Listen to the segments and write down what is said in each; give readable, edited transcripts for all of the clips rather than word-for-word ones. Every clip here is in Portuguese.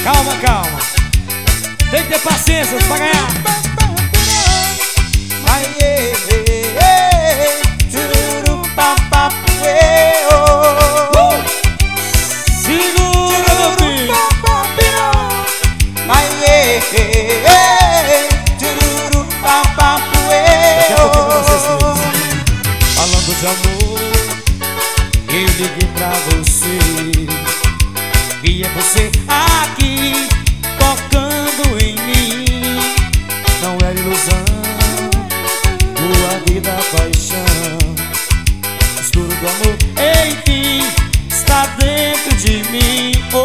Calma, calma. Tem que ter paciência pra ganhar. Segura, meu filho. Daqui a pouquinho pra vocês três. Falando de amor, eu liguei pra você. E é você aqui, tocando em mim. Não era ilusão, tua vida, paixão. Escuro do amor, enfim, está dentro de mim. Oh,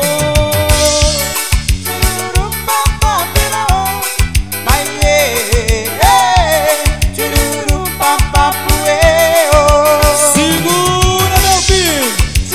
segura, meu filho.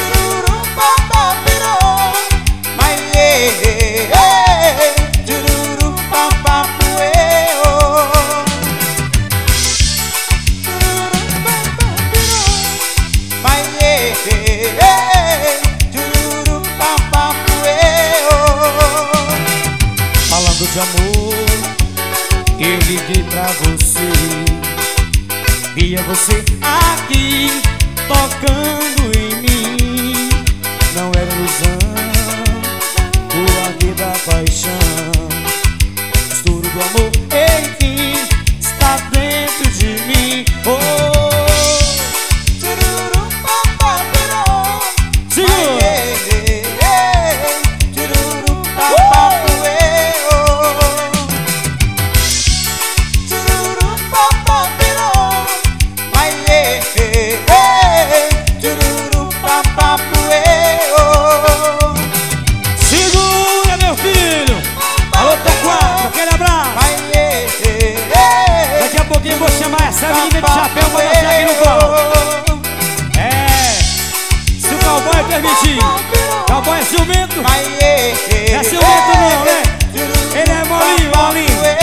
Falando de amor, eu liguei pra você. Via você aqui, tocando em mim. Não era ilusão, tua vida, paixão. Mistura do amor, enfim, está dentro de mim. Oh, segura. Segura, meu filho. Alô, T4, aquele abraço. Daqui a pouquinho eu vou chamar essa menina de chapéu pra dançar aqui no palco. É, se o cowboy permitir. Cowboy é ciumento.